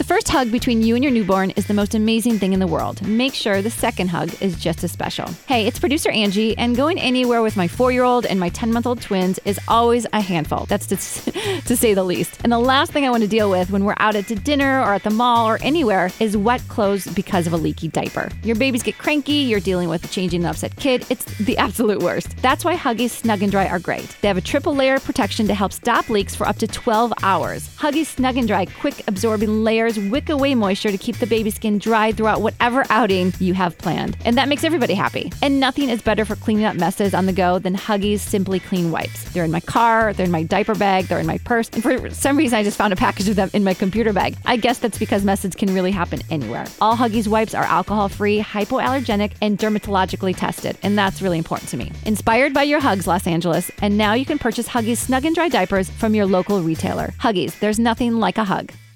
first hug between you and your newborn is the most amazing thing in the world. Make sure the second hug is just as special. Hey, it's producer Angie, and going anywhere with my 4-year-old and my 10-month-old twins is always a handful. That's to say the least. And the last thing I want to deal with when we're out at dinner or at the mall or anywhere is wet clothes because of a leaky diaper. Your babies get cranky, you're dealing with changing an upset kid. It's the absolute worst. That's why Huggies Snug & Dry are great. They have a triple layer protection to help stop leaks for up to 12 hours. Huggies Snug & Dry quick absorbing layers wick away moisture to keep the baby skin dry throughout whatever outing you have planned. And that makes everybody happy. And nothing is better for cleaning up messes on the go than Huggies Simply Clean wipes. They're in my car, they're in my diaper bag, they're in my purse, and for some reason I just found a package of them in my computer bag. I guess that's because messes can really happen anywhere. All Huggies wipes are alcohol-free, hypoallergenic, and dermatologically tested, and that's really important to me. Inspired by your hugs, Los Angeles, and now you can purchase Huggies Snug & Dry diapers from your local retailer. Huggies, there's nothing like a hug.